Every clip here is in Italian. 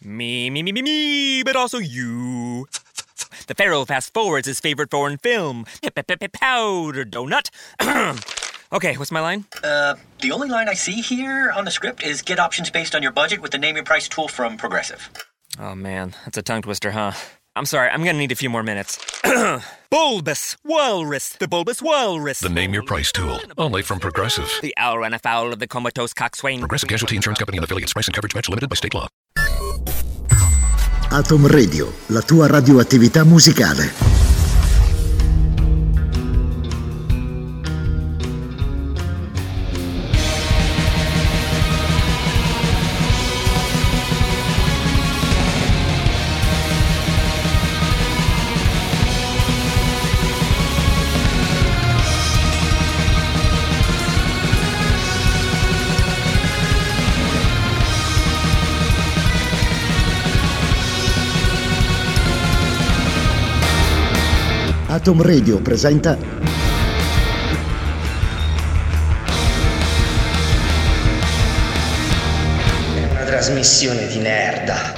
Me, but also you. The Pharaoh fast forwards his favorite foreign film, Powder Donut. Okay, what's my line? The only line I see here on the script is get options based on your budget with the Name Your Price tool from Progressive. Oh man, that's a tongue twister, huh? I'm sorry, I'm gonna need a few more minutes. Bulbous Walrus, the Bulbous Walrus. The Name Your Price tool, only from Progressive. The owl ran afoul of the comatose coxswain. Progressive Casualty Insurance Company and affiliates. Price and coverage match limited by state law. Atom Radio, la tua radioattività musicale. Atom Radio presenta una trasmissione di nerda.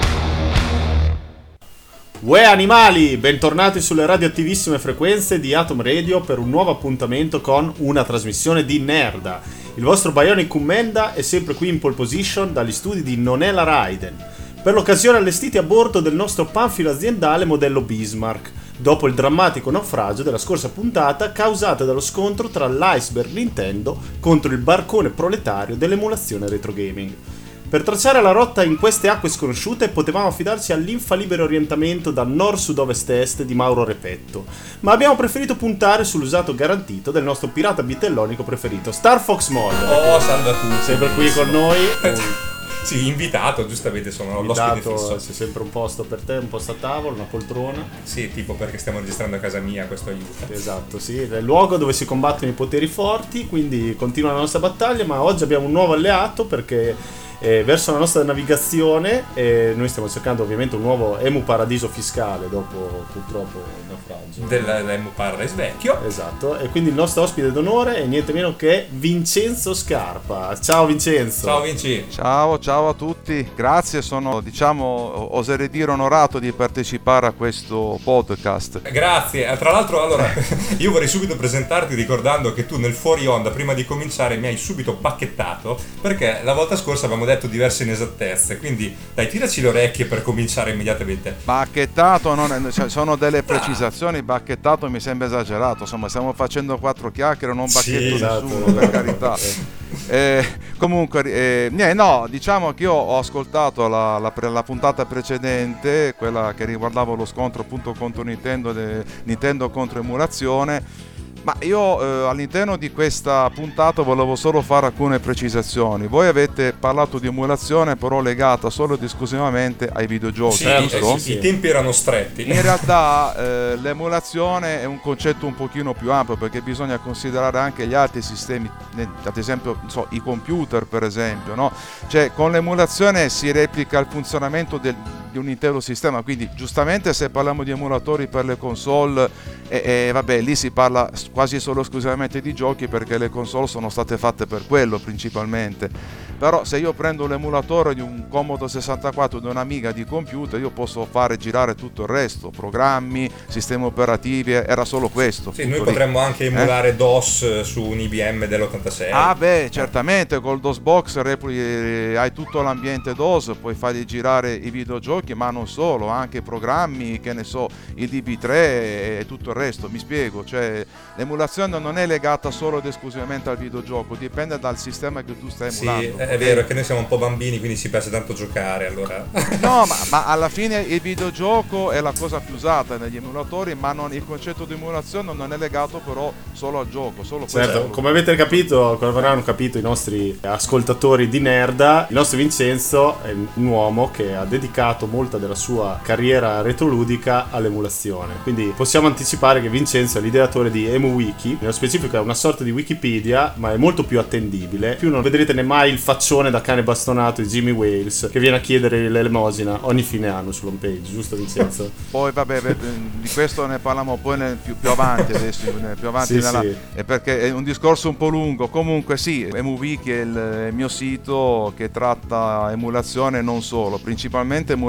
Uè animali, bentornati sulle radioattivissime frequenze di Atom Radio per un nuovo appuntamento con una trasmissione di nerda. Il vostro Bionic Commenda è sempre qui in pole position dagli studi di Nonella Raiden, per l'occasione allestiti a bordo del nostro panfilo aziendale modello Bismarck, dopo il drammatico naufragio della scorsa puntata causato dallo scontro tra l'iceberg Nintendo contro il barcone proletario dell'emulazione retro gaming. Per tracciare la rotta in queste acque sconosciute potevamo affidarci all'infallibile orientamento da nord-sud-ovest-est di Mauro Repetto, ma abbiamo preferito puntare sull'usato garantito del nostro pirata bitellonico preferito, Star Fox Mod. Oh, salve a tutti. Sempre qui con noi. Sì, invitato, giustamente sono l'ospite fisso. C'è sempre un posto per te, un posto a tavola, una poltrona. Sì, tipo perché stiamo registrando a casa mia, questo aiuta. Esatto, sì, è il luogo dove si combattono i poteri forti, quindi continua la nostra battaglia, ma oggi abbiamo un nuovo alleato perché verso la nostra navigazione noi stiamo cercando ovviamente un nuovo Emu Paradiso fiscale dopo purtroppo il naufragio dell'Emu Paradise vecchio. Esatto, e quindi il nostro ospite d'onore è niente meno che Vincenzo Scarpa. Ciao Vincenzo. Ciao Vinci. Ciao a tutti, grazie, sono oserei dire onorato di partecipare a questo podcast. Grazie, tra l'altro allora io vorrei subito presentarti ricordando che tu nel fuori onda prima di cominciare mi hai subito bacchettato perché la volta scorsa avevamo detto diverse inesattezze, quindi dai, tiraci le orecchie per cominciare immediatamente. Bacchettato, sono delle precisazioni, bacchettato mi sembra esagerato, insomma stiamo facendo 4 chiacchiere, non bacchetto nessuno, per carità. Comunque no, diciamo che io ho ascoltato la puntata precedente, quella che riguardava lo scontro appunto contro Nintendo contro emulazione. Ma io all'interno di questa puntata volevo solo fare alcune precisazioni. Voi avete parlato di emulazione però legata solo ed esclusivamente ai videogiochi, giusto? Sì, i tempi erano stretti. In realtà l'emulazione è un concetto un pochino più ampio perché bisogna considerare anche gli altri sistemi, ad esempio i computer per esempio, no? Cioè con l'emulazione si replica il funzionamento di un intero sistema, quindi giustamente se parliamo di emulatori per le console vabbè, lì si parla quasi solo esclusivamente di giochi perché le console sono state fatte per quello principalmente. Però se io prendo l'emulatore di un Commodore 64 di un'Amiga di computer, io posso fare girare tutto il resto, programmi, sistemi operativi, era solo questo. Sì, noi potremmo anche emulare DOS su un IBM dell'86. Ah beh, certamente, col DOS Box hai tutto l'ambiente DOS, puoi fargli girare i videogiochi, ma non solo, anche programmi, che ne so, il DB3 e tutto il resto, mi spiego, cioè l'emulazione non è legata solo ed esclusivamente al videogioco, dipende dal sistema che tu stai emulando. Sì, è vero che noi siamo un po' bambini, quindi ci piace tanto giocare, allora. No, ma alla fine il videogioco è la cosa più usata negli emulatori, ma il concetto di emulazione non è legato però solo al gioco, solo certo, questo. Come avete capito, come avranno capito i nostri ascoltatori di Nerda, il nostro Vincenzo è un uomo che ha dedicato molta della sua carriera retroludica all'emulazione, quindi possiamo anticipare che Vincenzo è l'ideatore di EmuWiki, nello specifico è una sorta di Wikipedia, ma è molto più attendibile. Più non vedrete ne mai il faccione da cane bastonato di Jimmy Wales che viene a chiedere l'elemosina ogni fine anno sull'home page, giusto Vincenzo? Poi vabbè, di questo ne parliamo poi più avanti adesso, più avanti sì. Perché è un discorso un po' lungo. Comunque sì, EmuWiki è il mio sito che tratta emulazione, non solo, principalmente emulazione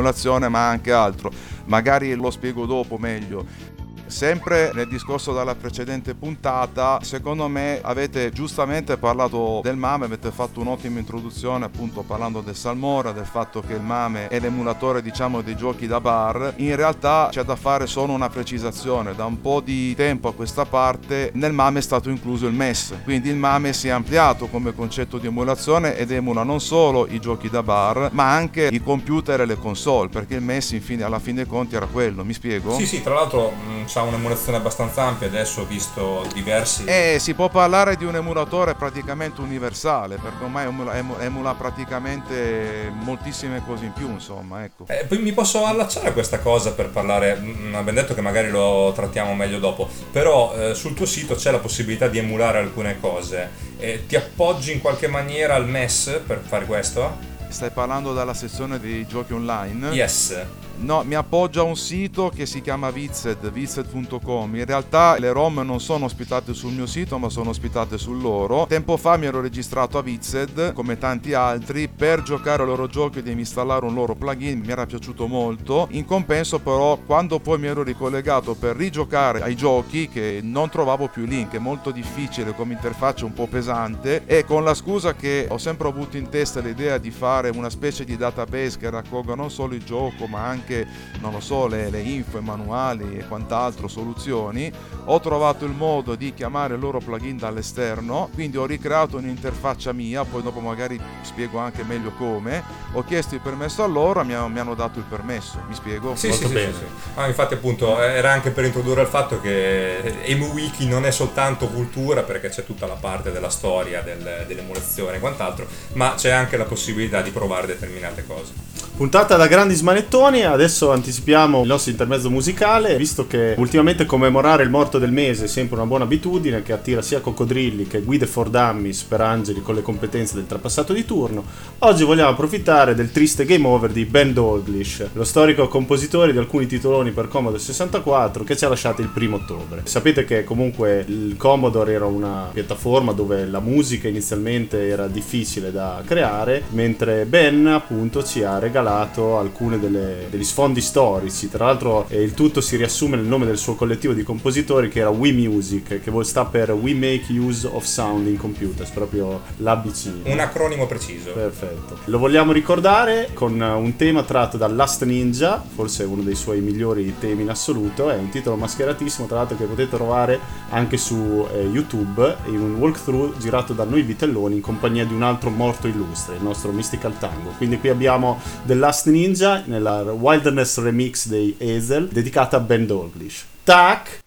emulazione ma anche altro. Magari lo spiego dopo meglio. Sempre nel discorso dalla precedente puntata, secondo me avete giustamente parlato del MAME, avete fatto un'ottima introduzione appunto parlando del Salmora, del fatto che il MAME è l'emulatore diciamo dei giochi da bar. In realtà c'è da fare solo una precisazione: da un po' di tempo a questa parte nel MAME è stato incluso il MES, quindi il MAME si è ampliato come concetto di emulazione ed emula non solo i giochi da bar ma anche i computer e le console, perché il MES infine alla fine dei conti era quello, mi spiego? Sì, tra l'altro c'ha un'emulazione abbastanza ampia, adesso ho visto diversi. Si può parlare di un emulatore praticamente universale, perché ormai emula praticamente moltissime cose in più, insomma, ecco. Poi mi posso allacciare a questa cosa per parlare, abbiamo detto che magari lo trattiamo meglio dopo, però sul tuo sito c'è la possibilità di emulare alcune cose. Ti appoggi in qualche maniera al MES per fare questo? Stai parlando della sezione dei giochi online? Yes. No, mi appoggio a un sito che si chiama Vized.com. In realtà le ROM non sono ospitate sul mio sito ma sono ospitate sul loro. Tempo fa mi ero registrato a Vized come tanti altri per giocare ai loro giochi e devi installare un loro plugin, mi era piaciuto molto. In compenso però quando poi mi ero ricollegato per rigiocare ai giochi, che non trovavo più i link, è molto difficile come interfaccia, un po' pesante, e con la scusa che ho sempre avuto in testa l'idea di fare una specie di database che raccolga non solo il gioco ma anche, non lo so, le info, i manuali e quant'altro, soluzioni, ho trovato il modo di chiamare il loro plugin dall'esterno, quindi ho ricreato un'interfaccia mia, poi dopo magari spiego anche meglio come. Ho chiesto il permesso a loro, mi hanno dato il permesso, mi spiego? Sì. Infatti appunto era anche per introdurre il fatto che EmuWiki non è soltanto cultura, perché c'è tutta la parte della storia dell'emulazione e quant'altro, ma c'è anche la possibilità di provare determinate cose. Puntata da grandi smanettoni, adesso anticipiamo il nostro intermezzo musicale, visto che ultimamente commemorare il morto del mese è sempre una buona abitudine che attira sia coccodrilli che guide for dummies per angeli con le competenze del trapassato di turno. Oggi vogliamo approfittare del triste game over di Ben Dalglish, lo storico compositore di alcuni titoloni per Commodore 64 che ci ha lasciati il 1° ottobre. Sapete che comunque il Commodore era una piattaforma dove la musica inizialmente era difficile da creare, mentre Ben appunto ci ha regalato alcune degli sfondi storici. Tra l'altro il tutto si riassume nel nome del suo collettivo di compositori, che era We Music, che sta per We Make Use of Sound in Computers, proprio l'ABC. Un acronimo preciso. Perfetto. Lo vogliamo ricordare con un tema tratto da Last Ninja, forse uno dei suoi migliori temi in assoluto. È un titolo mascheratissimo, tra l'altro, che potete trovare anche su YouTube in un walkthrough girato da noi vitelloni in compagnia di un altro morto illustre, il nostro Mystical Tango. Quindi qui abbiamo The Last Ninja nella Wilderness Remix dei Hazel, dedicata a Ben Dalglish. Tac!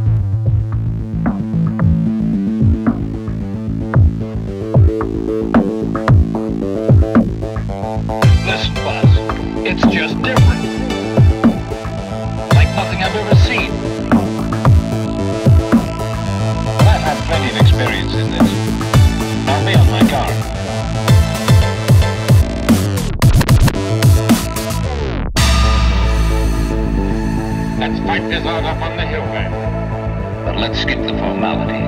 Listen, Buzz, it's just different. Like nothing I've ever seen. But I've had plenty of experience in this. Now me on my guard. Let's fight this out up on the hill there. But let's skip the formalities.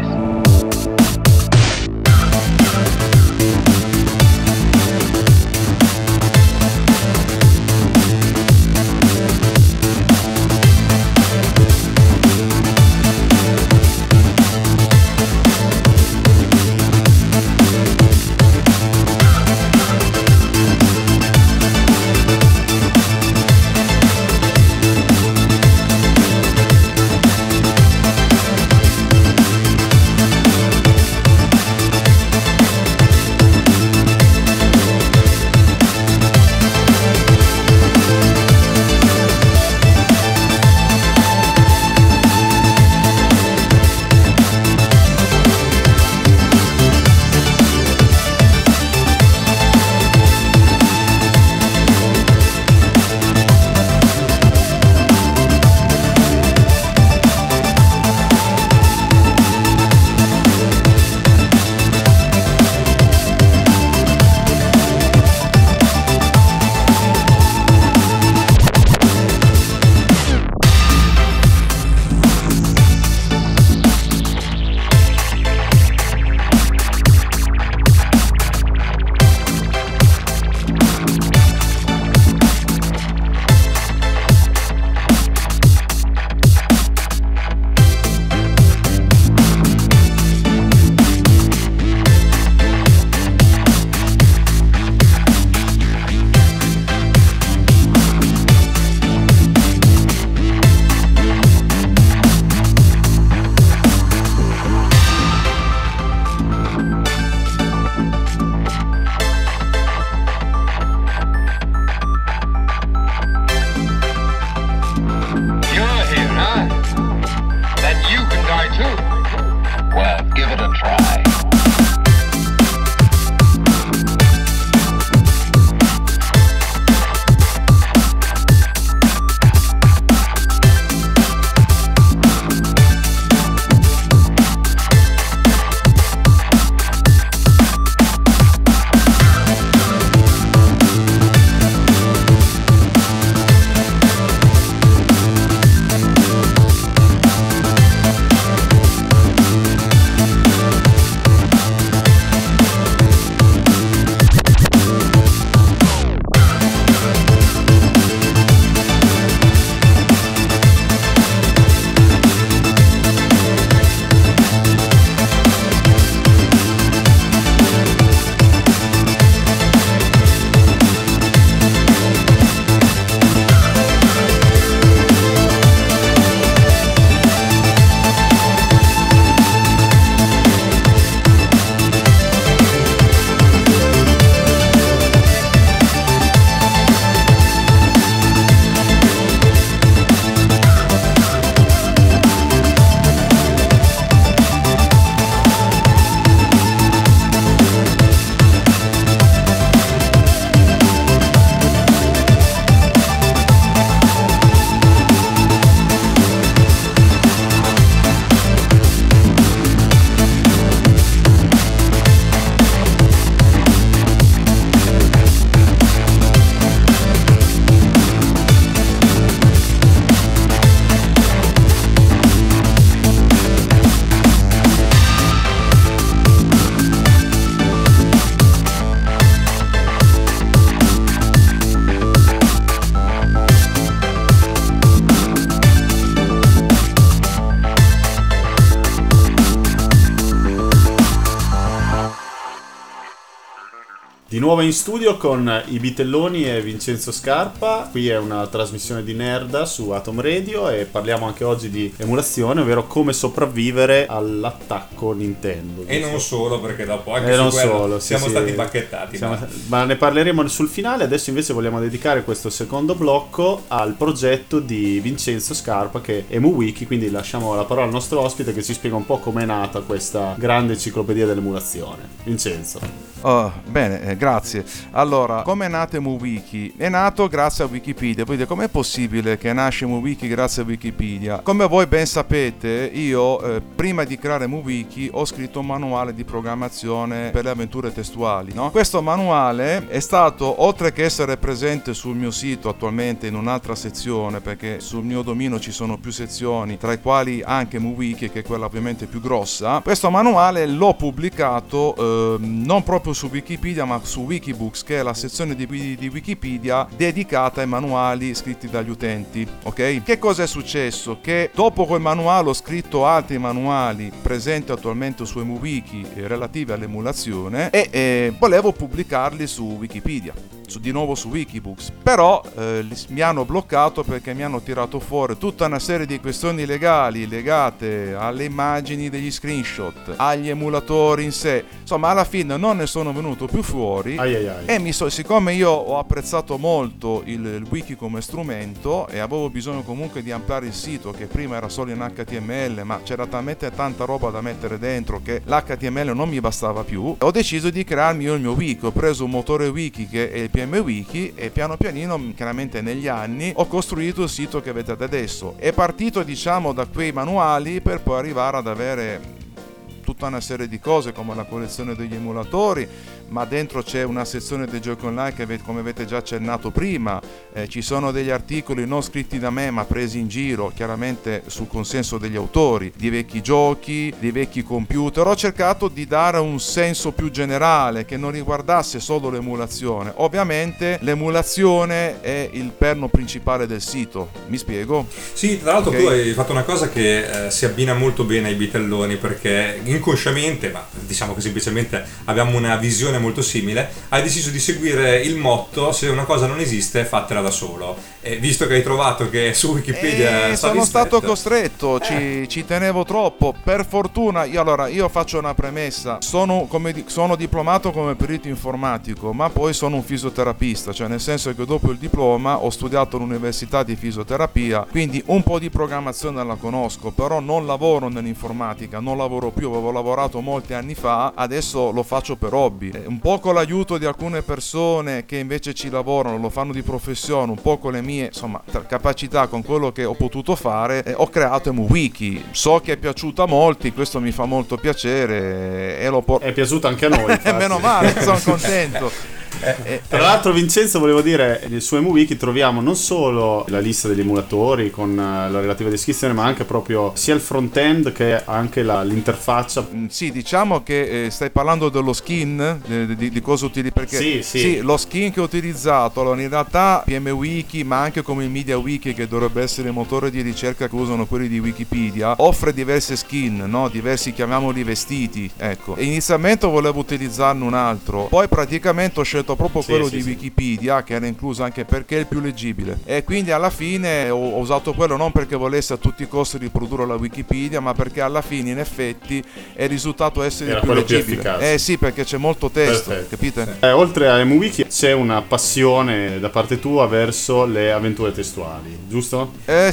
nuovo in studio con i Bitelloni e Vincenzo Scarpa. Qui è una trasmissione di Nerda su Atom Radio e parliamo anche oggi di emulazione, ovvero come sopravvivere all'attacco Nintendo. E non solo, perché dopo anche su quello siamo stati bacchettati. Ma ne parleremo sul finale. Adesso invece vogliamo dedicare questo secondo blocco al progetto di Vincenzo Scarpa, che è EmuWiki, quindi lasciamo la parola al nostro ospite che ci spiega un po' come è nata questa grande enciclopedia dell'emulazione. Vincenzo. Bene, grazie. Allora, come è nato EmuWiki? È nato grazie a Wikipedia. Poi dite, com'è possibile che nasce EmuWiki grazie a Wikipedia? Come voi ben sapete, io prima di creare EmuWiki ho scritto un manuale di programmazione per le avventure testuali, no? Questo manuale è stato, oltre che essere presente sul mio sito attualmente in un'altra sezione, perché sul mio dominio ci sono più sezioni, tra i quali anche EmuWiki, che è quella ovviamente più grossa, questo manuale l'ho pubblicato non proprio su Wikipedia ma su Wikibooks, che è la sezione di Wikipedia dedicata ai manuali scritti dagli utenti, ok? Che cosa è successo? Che dopo quel manuale ho scritto altri manuali presenti attualmente su EmuWiki relativi all'emulazione e volevo pubblicarli su Wikipedia, di nuovo su Wikibooks, però mi hanno bloccato perché mi hanno tirato fuori tutta una serie di questioni legali legate alle immagini degli screenshot, agli emulatori in sé. Insomma, alla fine non ne sono venuto più fuori. E siccome io ho apprezzato molto il wiki come strumento e avevo bisogno comunque di ampliare il sito, che prima era solo in HTML, ma c'era talmente tanta roba da mettere dentro che l'HTML non mi bastava più, ho deciso di crearmi io il mio wiki. Ho preso un motore wiki che è il PMWiki e piano pianino, chiaramente negli anni, ho costruito il sito che vedete adesso. È partito, diciamo, da quei manuali per poi arrivare ad avere tutta una serie di cose come la collezione degli emulatori, ma dentro c'è una sezione dei giochi online che, come avete già accennato prima, ci sono degli articoli non scritti da me ma presi in giro, chiaramente sul consenso degli autori, di vecchi giochi, di vecchi computer. Ho cercato di dare un senso più generale che non riguardasse solo l'emulazione. Ovviamente l'emulazione è il perno principale del sito, mi spiego? Sì, tra l'altro tu hai fatto una cosa che si abbina molto bene ai Bitelloni, perché inconsciamente, ma diciamo che semplicemente abbiamo una visione molto simile, hai deciso di seguire il motto: se una cosa non esiste, fatela da solo. E visto che hai trovato che su Wikipedia sono stato costretto, ci tenevo troppo. Per fortuna, io faccio una premessa: sono diplomato come perito informatico, ma poi sono un fisioterapista, cioè nel senso che dopo il diploma ho studiato all'università di fisioterapia, quindi un po' di programmazione la conosco, però non lavoro nell'informatica, non lavoro più. Avevo lavorato molti anni fa, adesso lo faccio per hobby, un po' con l'aiuto di alcune persone che invece ci lavorano, lo fanno di professione, un po' con le mie, insomma, capacità, con quello che ho potuto fare, ho creato EmuWiki. So che è piaciuta a molti, questo mi fa molto piacere e è piaciuto anche a noi. Meno male, sono contento. Tra l'altro, Vincenzo, volevo dire, su EmuWiki troviamo non solo la lista degli emulatori con la relativa descrizione, ma anche proprio sia il front-end che anche l'interfaccia. Sì, diciamo che stai parlando dello skin, di cosa utilizzi, perché sì, lo skin che ho utilizzato, allora in realtà PMWiki, ma anche come il MediaWiki, che dovrebbe essere il motore di ricerca che usano quelli di Wikipedia, offre diverse skin, no? Diversi, chiamiamoli vestiti, ecco. E inizialmente volevo utilizzarne un altro, poi praticamente ho scelto proprio quello di Wikipedia, che era incluso anche perché è il più leggibile, e quindi alla fine ho usato quello non perché volesse a tutti i costi riprodurre la Wikipedia, ma perché alla fine in effetti è il risultato essere il più leggibile. Sì, perché c'è molto testo. Perfetto. Capite? Oltre a EmuWiki c'è una passione da parte tua verso le avventure testuali, giusto?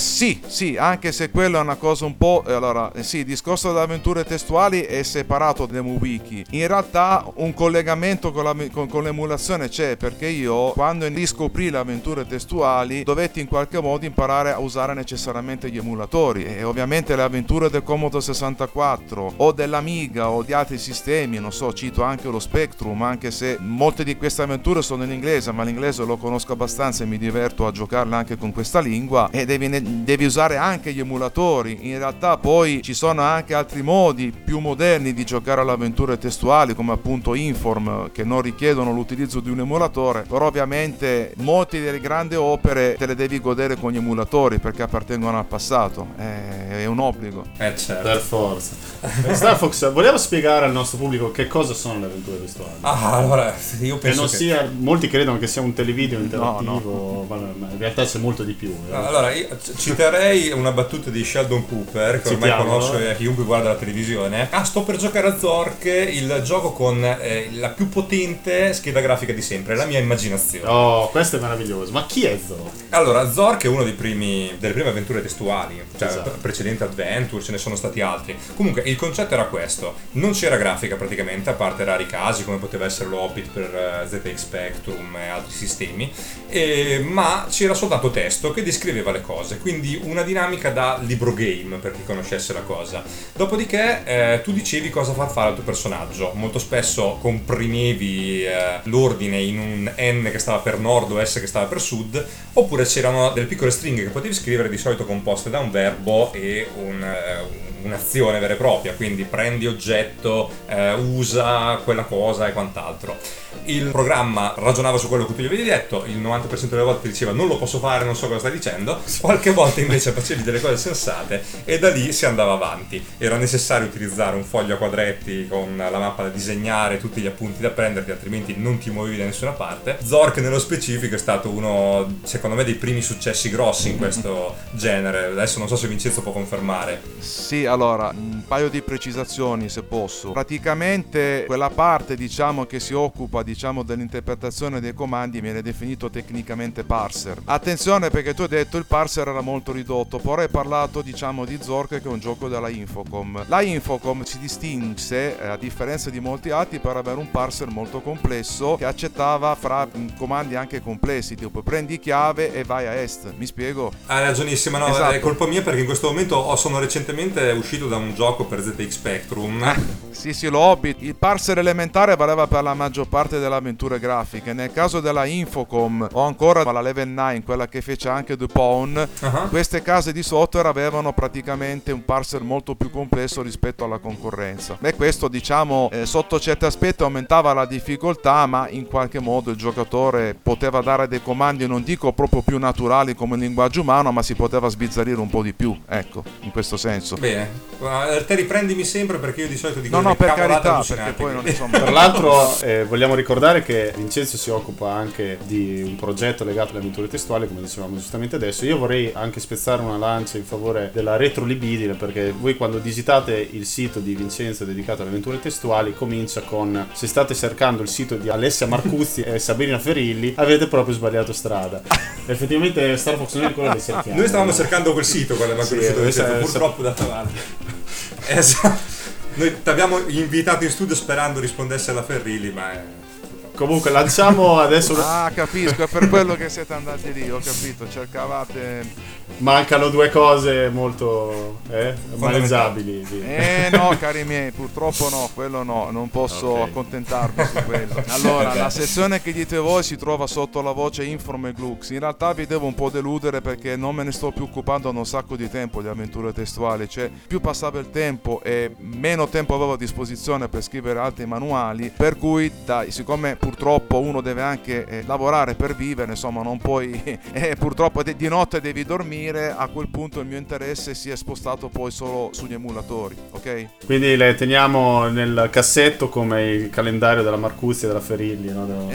Sì, anche se quello è una cosa un po'... Allora, sì, il discorso delle avventure testuali è separato da EmuWiki. In realtà un collegamento con l'emulazione c'è, perché io quando riscoprì le avventure testuali dovetti in qualche modo imparare a usare necessariamente gli emulatori, e ovviamente le avventure del Commodore 64 o dell'Amiga o di altri sistemi, non so, cito anche lo Spectrum, anche se molte di queste avventure sono in inglese, ma l'inglese lo conosco abbastanza e mi diverto a giocarle anche con questa lingua, e devi usare anche gli emulatori. In realtà poi ci sono anche altri modi più moderni di giocare alle avventure testuali, come appunto Inform, che non richiedono l'utilizzo l'utilizzo di un emulatore, però ovviamente molte delle grandi opere te le devi godere con gli emulatori perché appartengono al passato, è un obbligo. Certo. Per forza. Star Fox, vogliamo spiegare al nostro pubblico che cosa sono le avventure testuali? Allora, io penso non sia, molti credono che sia un televideo interattivo, No. ma in realtà c'è molto di più. Allora, io citerei una battuta di Sheldon Cooper, che ormai conosce chiunque guarda la televisione. Sto per giocare a Zork, il gioco con la più potente scheda grafica di sempre, la mia immaginazione. Oh, questo è meraviglioso. Ma chi è Zork? Allora, Zork è uno delle prime avventure testuali, cioè Esatto. precedente Adventure, ce ne sono stati altri. Comunque, il concetto era questo: non c'era grafica praticamente, a parte rari casi come poteva essere l'Hobbit per ZX Spectrum e altri sistemi, ma c'era soltanto testo che descriveva le cose, quindi una dinamica da libro game per chi conoscesse la cosa. Dopodiché tu dicevi cosa far fare al tuo personaggio, molto spesso comprimevi l'ordine in un N che stava per nord o S che stava per sud, oppure c'erano delle piccole stringhe che potevi scrivere, di solito composte da un verbo e un'azione vera e propria, quindi prendi oggetto, usa quella cosa e quant'altro. Il programma ragionava su quello che tu gli avevi detto, il 90% delle volte ti diceva non lo posso fare, non so cosa stai dicendo, qualche volta invece facevi delle cose sensate e da lì si andava avanti. Era necessario utilizzare un foglio a quadretti con la mappa da disegnare, tutti gli appunti da prenderti, altrimenti non ti muovevi da nessuna parte. Zork nello specifico è stato uno, secondo me, dei primi successi grossi in questo genere. Adesso non so se Vincenzo può confermare. Sì, allora, un paio di precisazioni se posso. Praticamente quella parte, diciamo, che si occupa, diciamo, dell'interpretazione dei comandi viene definito tecnicamente parser. Attenzione, perché tu hai detto il parser era molto ridotto, poi hai parlato, diciamo, di Zork, che è un gioco della Infocom. La Infocom si distinse, a differenza di molti altri, per avere un parser molto complesso che accettava fra comandi anche complessi, tipo prendi chiave e vai a est. Mi spiego? Hai ragionissima, no, Esatto. È colpa mia perché in questo momento sono recentemente uscito da un gioco per ZX Spectrum. Sì, lo Hobbit. Il parser elementare valeva per la maggior parte delle avventure grafiche. Nel caso della Infocom o ancora la Level 9, quella che fece anche The Pawn, queste case di software avevano praticamente un parser molto più complesso rispetto alla concorrenza. E questo, diciamo, sotto certi aspetti aumentava la difficoltà, ma in qualche modo il giocatore poteva dare dei comandi, non dico proprio più naturali come il linguaggio umano, ma si poteva sbizzarrire un po' di più, ecco, in questo senso. Bene, te riprendimi sempre perché io di solito dico No, per cavolate carità, allucinanti, perché poi non quindi. insomma. Tra l'altro vogliamo ricordare che Vincenzo si occupa anche di un progetto legato alle avventure testuali, come dicevamo giustamente adesso. Io vorrei anche spezzare una lancia in favore della retrolibidine, perché voi quando visitate il sito di Vincenzo dedicato alle avventure testuali comincia con: se state cercando il sito di Alessia Marcuzzi e Sabrina Ferilli avete proprio sbagliato strada. Effettivamente Star Fox non è quello che cerchiamo. Noi stavamo cercando quel sito quando abbiamo conosciuto Vincenzo, purtroppo dato avanti. Esatto. Noi ti abbiamo invitato in studio sperando rispondesse alla Ferilli, ma Comunque lanciamo adesso capisco, è per quello che siete andati lì, ho capito, cercavate. Mancano due cose molto maneggiabili. No, cari miei, purtroppo no, quello no, non posso accontentarmi su quello. Allora, la sezione che dite voi si trova sotto la voce Inform e Glux. In realtà vi devo un po' deludere perché non me ne sto più occupando da un sacco di tempo di avventure testuali, cioè più passava il tempo e meno tempo avevo a disposizione per scrivere altri manuali, per cui siccome purtroppo uno deve anche lavorare per vivere, insomma non puoi purtroppo di notte devi dormire, a quel punto il mio interesse si è spostato poi solo sugli emulatori, ok? Quindi le teniamo nel cassetto come il calendario della Marcuzzi e della Ferilli, no?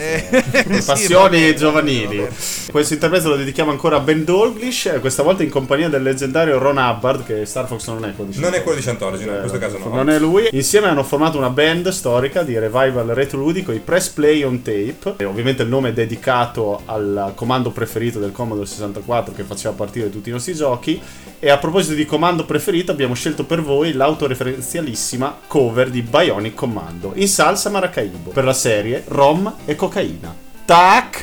Passioni giovanili. Questo intervento lo dedichiamo ancora a Ben Dalglish, questa volta in compagnia del leggendario Ron Hubbard, che Star Fox non è quello di Scientology. non è quello di Scientology, no, in questo caso no. Non è lui. Insieme hanno formato una band storica di revival retroludico, i Press Play on Tape, e ovviamente il nome è dedicato al comando preferito del Commodore 64 che faceva partire tutti i nostri giochi. E a proposito di comando preferito, abbiamo scelto per voi l'autoreferenzialissima cover di Bionic Commando in salsa Maracaibo per la serie Rom e Cocaina. Tac!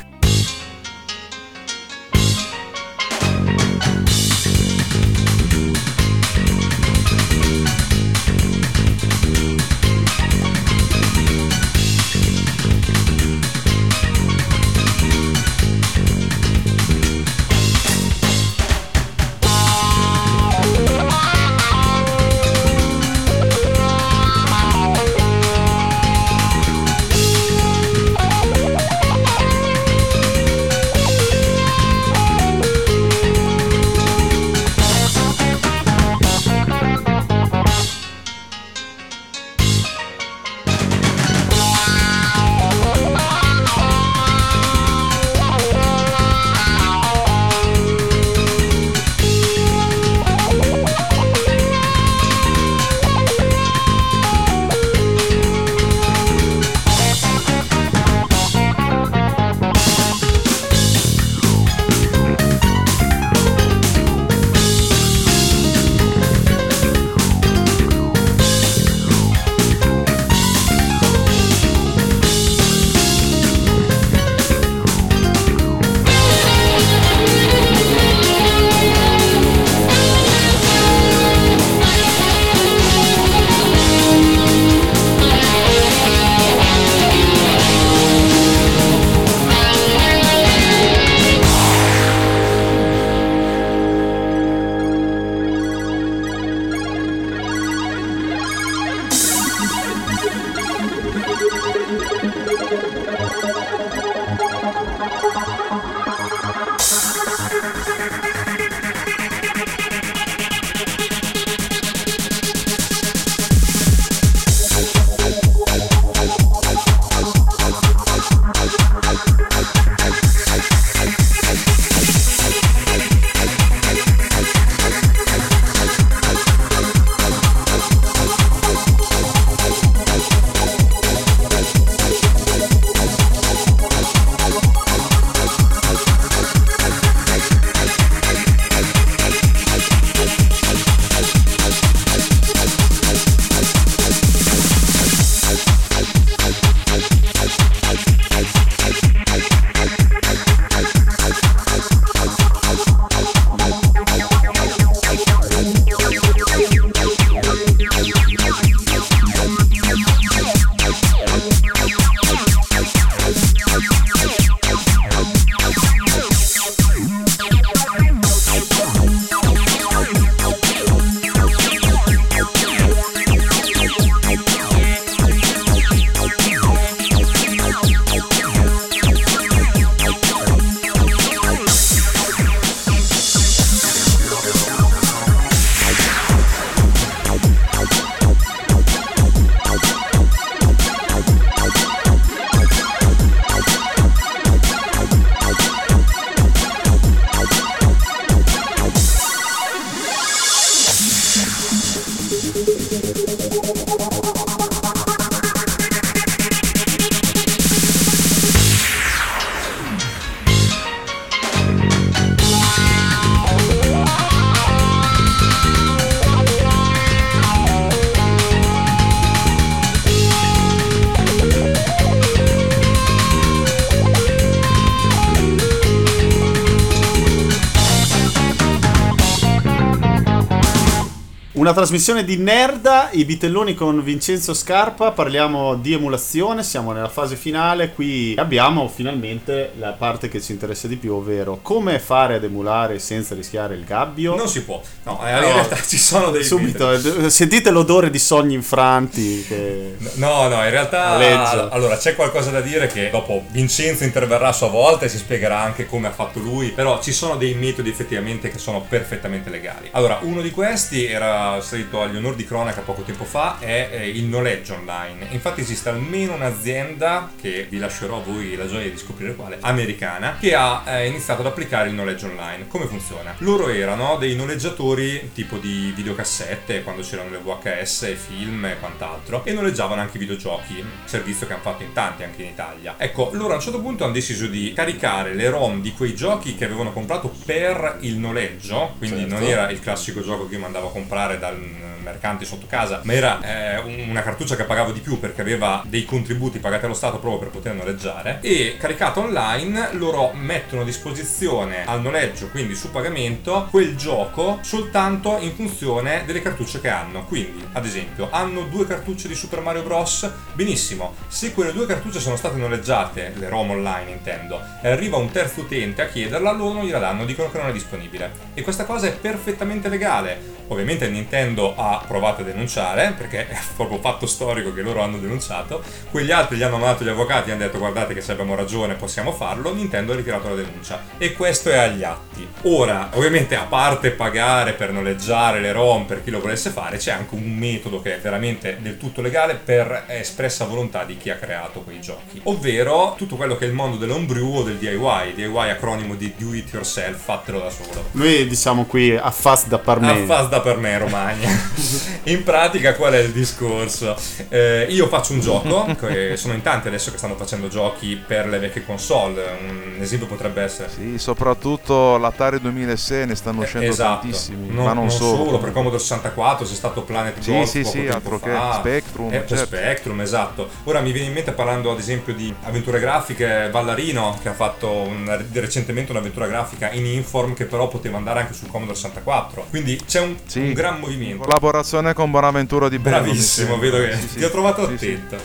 Una trasmissione di Nerda, i bitelloni con Vincenzo Scarpa, parliamo di emulazione, siamo nella fase finale, qui abbiamo finalmente la parte che ci interessa di più, ovvero come fare ad emulare senza rischiare il gabbio. Non si può, no, in realtà ci sono dei subito, sentite l'odore di sogni infranti che... No, in realtà aleggia. Allora c'è qualcosa da dire che dopo Vincenzo interverrà a sua volta e si spiegherà anche come ha fatto lui, però ci sono dei metodi effettivamente che sono perfettamente legali. Allora, uno di questi era salito agli onori di cronaca poco tempo fa, è il noleggio online. Infatti esiste almeno un'azienda, che vi lascerò a voi la gioia di scoprire quale, americana, che ha iniziato ad applicare il noleggio online. Come funziona? Loro erano dei noleggiatori tipo di videocassette, quando c'erano le VHS, film e quant'altro, e noleggiavano anche videogiochi, servizio che hanno fatto in tanti anche in Italia. Ecco, loro a un certo punto hanno deciso di caricare le ROM di quei giochi che avevano comprato per il noleggio, quindi certo, non era il classico gioco che io mandavo a comprare dal mercante sotto casa, ma era una cartuccia che pagavo di più perché aveva dei contributi pagati allo Stato proprio per poter noleggiare, e caricato online loro mettono a disposizione al noleggio, quindi su pagamento, quel gioco soltanto in funzione delle cartucce che hanno. Quindi, ad esempio, hanno 2 cartucce di Super Mario Bros, benissimo, se quelle 2 cartucce sono state noleggiate, le ROM online intendo, e arriva un terzo utente a chiederla, loro non gliela danno, dicono che non è disponibile, e questa cosa è perfettamente legale. Ovviamente Nintendo ha provato a denunciare, perché è proprio fatto storico che loro hanno denunciato, quegli altri gli hanno mandato gli avvocati e hanno detto guardate che se abbiamo ragione possiamo farlo, Nintendo ha ritirato la denuncia, e questo è agli atti. Ora, ovviamente, a parte pagare per noleggiare le ROM per chi lo volesse fare, c'è anche un metodo che è veramente del tutto legale per espressa volontà di chi ha creato quei giochi, ovvero tutto quello che è il mondo dell'homebrew o del DIY acronimo di do it yourself, fatelo da solo. Noi diciamo qui a fast da per me in Romagna. In pratica qual è il discorso? Io faccio un gioco, che sono in tanti adesso che stanno facendo giochi per le vecchie console, un esempio potrebbe essere... Sì, soprattutto l'Atari 2600 ne stanno uscendo tantissimi, ma non solo. Per Commodore 64 c'è stato Planet sì, Golf sì, altro che Spectrum, certo. Spectrum, esatto. Ora mi viene in mente, parlando ad esempio di avventure grafiche, Ballarino, che ha fatto recentemente un'avventura grafica in Inform che però poteva andare anche sul Commodore 64, quindi c'è un gran movimento. Collaborazione con Buonaventura di Bello. Bravissimo, vedo che ti ho trovato attento.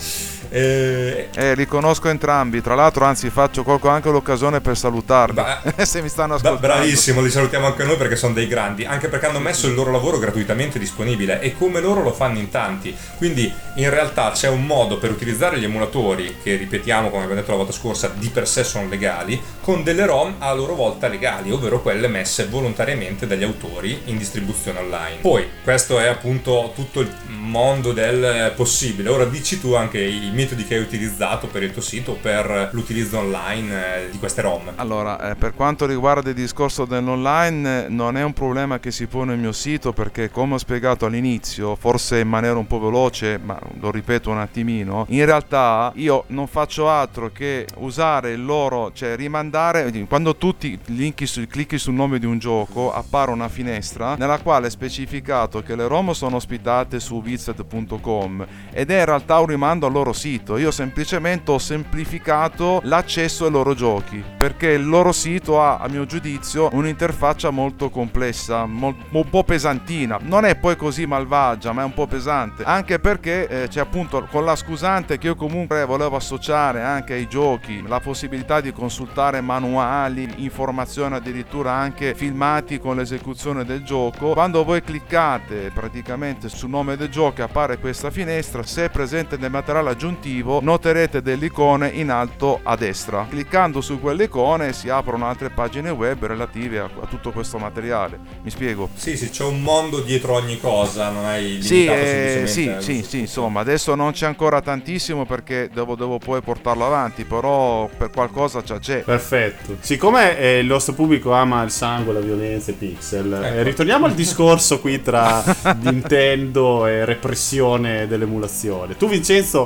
Li conosco entrambi, tra l'altro, anzi colgo anche l'occasione per salutarli se mi stanno ascoltando. Bravissimo, li salutiamo anche noi perché sono dei grandi, anche perché hanno messo il loro lavoro gratuitamente disponibile, e come loro lo fanno in tanti, quindi in realtà c'è un modo per utilizzare gli emulatori che, ripetiamo, come abbiamo detto la volta scorsa, di per sé sono legali, con delle ROM a loro volta legali, ovvero quelle messe volontariamente dagli autori in distribuzione online. Poi questo è appunto tutto il mondo del possibile. Ora dici tu anche i metodi che hai utilizzato per il tuo sito, per l'utilizzo online di queste ROM. Allora, per quanto riguarda il discorso dell'online, non è un problema che si pone il mio sito, perché come ho spiegato all'inizio, forse in maniera un po' veloce, ma lo ripeto un attimino, in realtà io non faccio altro che usare il loro, cioè rimandare, quando tu clicchi sul nome di un gioco, appare una finestra nella quale è specificato che le ROM sono ospitate su Wizard.com ed è in realtà un rimando al loro sito. Io semplicemente ho semplificato l'accesso ai loro giochi, perché il loro sito ha, a mio giudizio, un'interfaccia molto complessa, un po' pesantina. Non è poi così malvagia, ma è un po' pesante, anche perché c'è appunto, con la scusante che io comunque volevo associare anche ai giochi la possibilità di consultare manuali, informazioni, addirittura anche filmati con l'esecuzione del gioco. Quando voi cliccate praticamente sul nome del gioco appare questa finestra, se è presente nel materiale aggiuntivo noterete delle icone in alto a destra. Cliccando su quelle icone si aprono altre pagine web relative a tutto questo materiale. Mi spiego? Sì, c'è un mondo dietro ogni cosa, non hai limitato semplicemente. Sì, insomma, adesso non c'è ancora tantissimo perché devo poi portarlo avanti, però per qualcosa c'è. Perfetto. Siccome il nostro pubblico ama il sangue, la violenza e pixel, ecco. Ritorniamo al discorso qui tra Nintendo e repressione dell'emulazione. Tu, Vincenzo, ci hai detto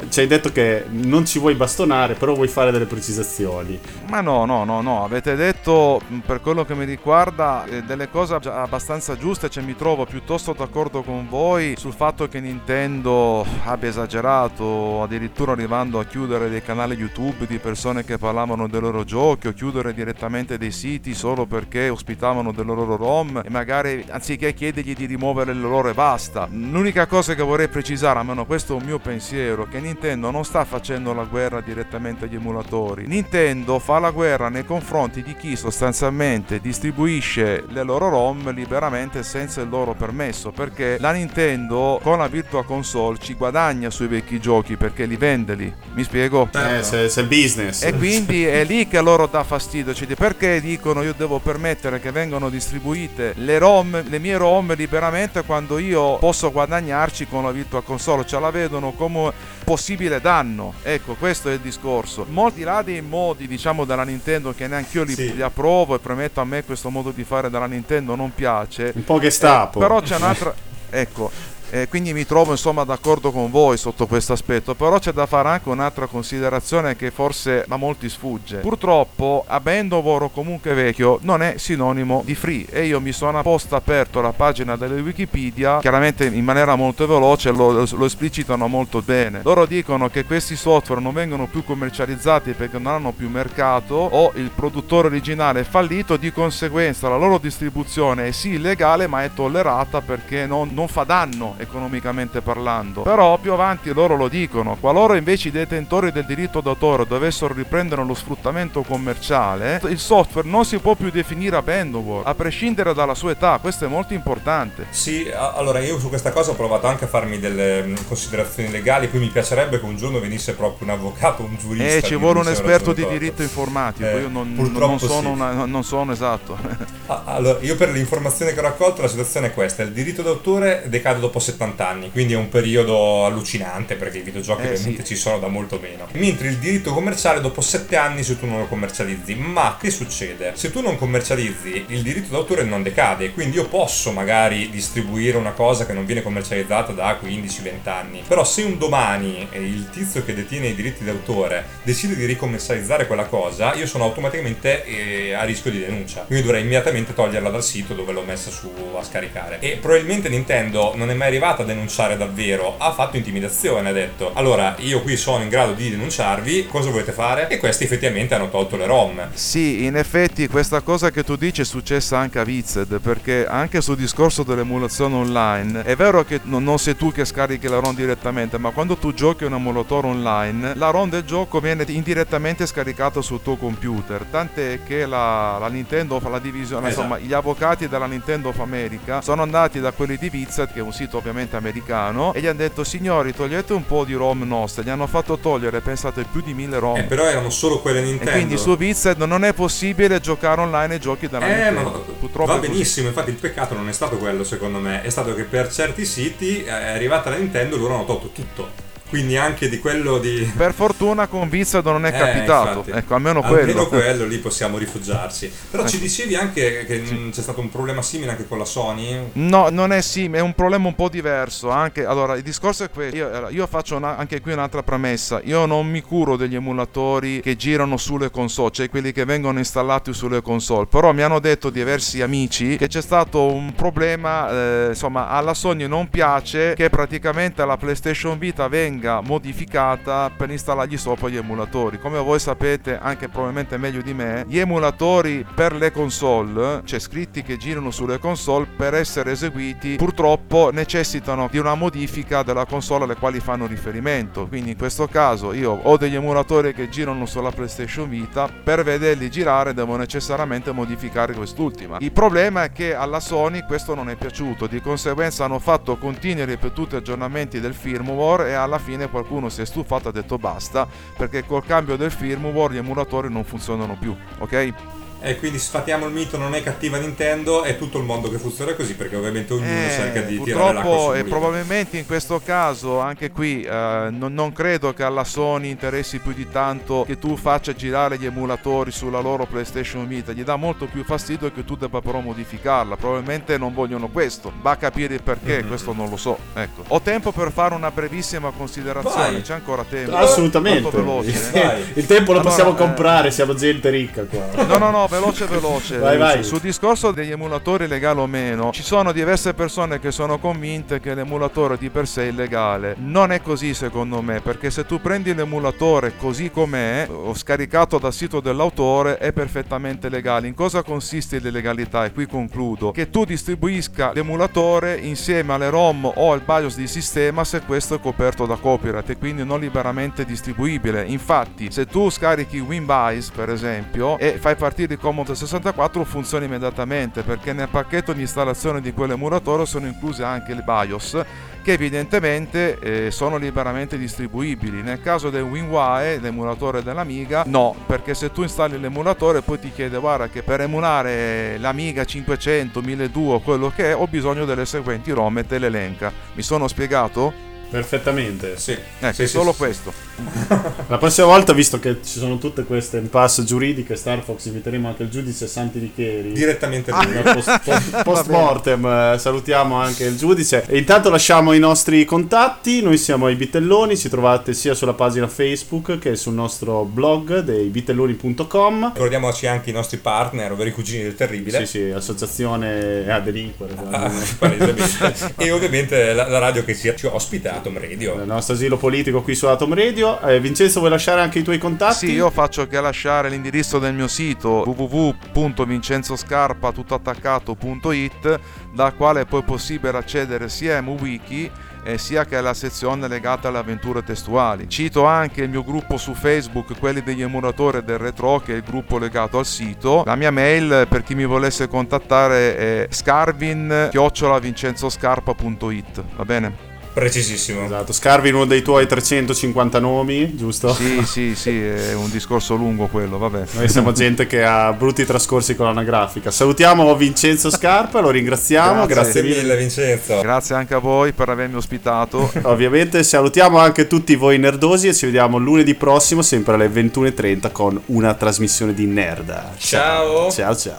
detto che non ci vuoi bastonare, però vuoi fare delle precisazioni. Ma no, avete detto, per quello che mi riguarda, delle cose abbastanza giuste, cioè mi trovo piuttosto d'accordo con voi sul fatto che Nintendo abbia esagerato, addirittura arrivando a chiudere dei canali YouTube di persone che parlavano dei loro giochi, o chiudere direttamente dei siti solo perché ospitavano delle loro ROM, e magari anziché chiedergli di rimuovere le loro e basta. L'unica cosa che vorrei precisare, almeno questo è un mio pensiero, che Nintendo non sta facendo la guerra direttamente agli emulatori. Nintendo fa la guerra nei confronti di chi sostanzialmente distribuisce le loro ROM liberamente senza il loro permesso, perché la Nintendo con la Virtual Console ci guadagna sui vecchi giochi perché li vende lì. Mi spiego? Se il business. E quindi è lì che a loro dà fastidio, cioè perché dicono io devo permettere che vengano distribuite le mie ROM liberamente quando io posso guadagnarci con la Virtual Console, cioè la vedono come possibile danno. Ecco, questo è il discorso. Molti là dei modi, diciamo, della Nintendo che neanche io li approvo, e premetto, a me questo modo di fare della Nintendo non piace. Un po' Gestapo. Però c'è un'altra ecco. Quindi mi trovo insomma d'accordo con voi sotto questo aspetto, però c'è da fare anche un'altra considerazione che forse a molti sfugge. Purtroppo Abandonware, o comunque vecchio, non è sinonimo di free, e io mi sono apposta aperto la pagina delle Wikipedia, chiaramente in maniera molto veloce lo esplicitano molto bene. Loro dicono che questi software non vengono più commercializzati perché non hanno più mercato, o il produttore originale è fallito, di conseguenza la loro distribuzione è sì illegale ma è tollerata perché non fa danno economicamente parlando. Però più avanti loro lo dicono: qualora invece i detentori del diritto d'autore dovessero riprendere lo sfruttamento commerciale, il software non si può più definire Abandonware, a prescindere dalla sua età. Questo è molto importante. Sì, allora io su questa cosa ho provato anche a farmi delle considerazioni legali, poi mi piacerebbe che un giorno venisse proprio un avvocato, un giurista. Ci vuole un esperto di diritto informatico, io non sono esatto. Allora, io per l'informazione che ho raccolto la situazione è questa: il diritto d'autore decade dopo 70 anni, quindi è un periodo allucinante perché i videogiochi ovviamente ci sono da molto meno, mentre il diritto commerciale dopo 7 anni se tu non lo commercializzi. Ma che succede? Se tu non commercializzi, il diritto d'autore non decade, quindi io posso magari distribuire una cosa che non viene commercializzata da 15-20 anni, però se un domani il tizio che detiene i diritti d'autore decide di ricommercializzare quella cosa, io sono automaticamente a rischio di denuncia, quindi dovrei immediatamente toglierla dal sito dove l'ho messa su a scaricare. E probabilmente Nintendo non è mai arrivata a denunciare davvero, ha fatto intimidazione, ha detto: allora io qui sono in grado di denunciarvi, cosa volete fare? E questi effettivamente hanno tolto le ROM. Sì, in effetti questa cosa che tu dici è successa anche a Vized, perché anche sul discorso dell'emulazione online è vero che non sei tu che scarichi la ROM direttamente, ma quando tu giochi un emulatore online la ROM del gioco viene indirettamente scaricata sul tuo computer, tant'è che la Nintendo fa la divisione, insomma gli avvocati della Nintendo of America sono andati da quelli di Vized, che è un sito ovviamente americano, e gli hanno detto: signori, togliete un po' di ROM nostre. Gli hanno fatto togliere, pensate, più di 1000 ROM. Però erano solo quelle Nintendo. E quindi su Vized non è possibile giocare online ai giochi della Nintendo. Ma purtroppo va benissimo, infatti il peccato non è stato quello, secondo me, è stato che per certi siti è arrivata la Nintendo e loro hanno tolto tutto. Quindi anche di quello di... Per fortuna con Vized non è capitato, infatti. Ecco, almeno quello lì possiamo rifugiarsi. Però ci dicevi anche che c'è stato un problema simile anche con la Sony? No, non è simile, è un problema un po' diverso. Anche, allora, il discorso è questo: io faccio anche qui un'altra premessa: io non mi curo degli emulatori che girano sulle console, cioè quelli che vengono installati sulle console. Però mi hanno detto diversi amici che c'è stato un problema, insomma, alla Sony non piace che praticamente la PlayStation Vita venga modificata per installargli sopra gli emulatori. Come voi sapete, anche probabilmente meglio di me, gli emulatori per le console, cioè scritti che girano sulle console, per essere eseguiti purtroppo necessitano di una modifica della console alle quali fanno riferimento. Quindi in questo caso io ho degli emulatori che girano sulla PlayStation Vita, per vederli girare devo necessariamente modificare quest'ultima. Il problema è che alla Sony questo non è piaciuto, di conseguenza hanno fatto continui e ripetuti aggiornamenti del firmware, e alla fine qualcuno si è stufato e ha detto basta, perché col cambio del firmware gli emulatori non funzionano più, ok? E quindi sfatiamo il mito, non è cattiva Nintendo, è tutto il mondo che funziona così, perché ovviamente ognuno cerca di tirare l'acqua sul mulino. Probabilmente in questo caso anche qui non credo che alla Sony interessi più di tanto che tu faccia girare gli emulatori sulla loro PlayStation Vita, gli dà molto più fastidio che tu debba però modificarla, probabilmente non vogliono questo, va a capire il perché, questo non lo so. Ecco, ho tempo per fare una brevissima considerazione. Vai. C'è ancora tempo? Assolutamente, molto veloce, il tempo lo possiamo comprare, siamo gente ricca qua. No, veloce. Vai. Sul discorso degli emulatori legali o meno, ci sono diverse persone che sono convinte che l'emulatore di per sé è illegale. Non è così secondo me, perché se tu prendi l'emulatore così com'è o scaricato dal sito dell'autore è perfettamente legale. In cosa consiste l'illegalità? E qui concludo: che tu distribuisca l'emulatore insieme alle ROM o al BIOS di sistema se questo è coperto da copyright e quindi non liberamente distribuibile. Infatti, se tu scarichi WinBIOS per esempio e fai partire il Commodore 64, funziona immediatamente, perché nel pacchetto di installazione di quell'emulatore sono incluse anche le BIOS, che evidentemente sono liberamente distribuibili. Nel caso del WinWire, l'emulatore dell'Amiga, no, perché se tu installi l'emulatore poi ti chiede: guarda che per emulare l'Amiga 500, 1200, quello che è, ho bisogno delle seguenti ROM, e te le elenca. Mi sono spiegato? Perfettamente. Sì. Sì, solo questo. La prossima volta, visto che ci sono tutte queste impasse giuridiche, Star Fox, inviteremo anche il giudice Santi Licheri direttamente post mortem. Salutiamo anche il giudice e intanto lasciamo i nostri contatti. Noi siamo i Bitelloni, ci trovate sia sulla pagina Facebook che sul nostro blog dei bitelloni.com. Ricordiamoci anche i nostri partner, ovvero i Cugini del Terribile. Sì, associazione a delinquere. E ovviamente la radio che ci ospita, Atom Radio, il nostro asilo politico qui su Atom Radio. Vincenzo, vuoi lasciare anche i tuoi contatti? Sì, io faccio che lasciare l'indirizzo del mio sito www.vincenzoscarpa.it, dal quale poi è possibile accedere sia a MWiki sia che alla sezione legata alle avventure testuali. Cito anche il mio gruppo su Facebook, quelli degli emulatori del retro, che è il gruppo legato al sito. La mia mail per chi mi volesse contattare è scarvin@vincenzoscarpa.it. Va bene? Precisissimo. Esatto, scarvi uno dei tuoi 350 nomi, giusto? Sì, è un discorso lungo quello, vabbè. Noi siamo gente che ha brutti trascorsi con l'anagrafica. Salutiamo Vincenzo Scarpa, lo ringraziamo. Grazie mille Vincenzo. Grazie anche a voi per avermi ospitato. Ovviamente salutiamo anche tutti voi nerdosi e ci vediamo lunedì prossimo, sempre alle 21:30 con una trasmissione di Nerda. Ciao. Ciao.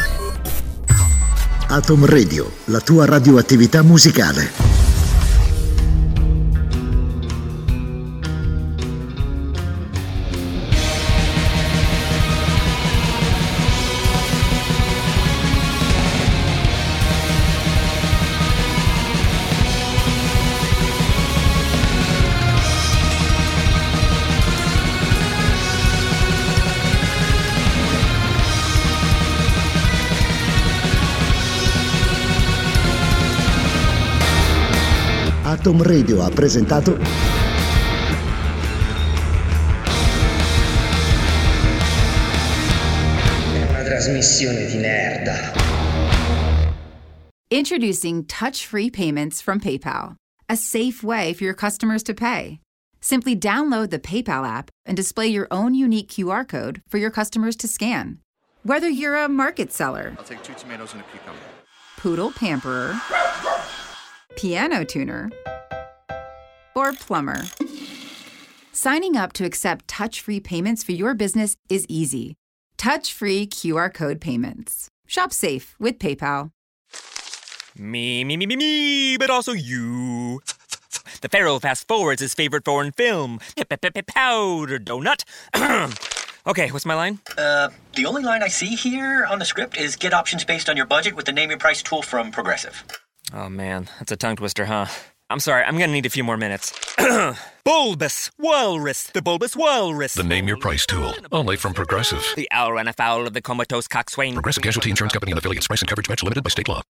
Atom Radio, la tua radioattività musicale. Atom Radio ha presentato È una trasmissione di merda. Introducing touch-free payments from PayPal, a safe way for your customers to pay. Simply download the PayPal app and display your own unique QR code for your customers to scan. Whether you're a market seller, I'll take 2 tomatoes and a cucumber. poodle pamperer, piano tuner, or plumber. Signing up to accept touch-free payments for your business is easy. Touch-free QR code payments. Shop safe with PayPal. Me, but also you. The Pharaoh fast forwards his favorite foreign film, Powder Donut. Okay, what's my line? The only line I see here on the script is get options based on your budget with the Name Your Price tool from Progressive. Oh man, that's a tongue twister, huh? I'm sorry, I'm gonna need a few more minutes. Bulbous Walrus, the Bulbous Walrus. The Name Your Price tool, only from Progressive. The owl ran afoul of the comatose coxswain. Progressive Casualty Insurance Company and affiliates. Price and coverage match limited by state law.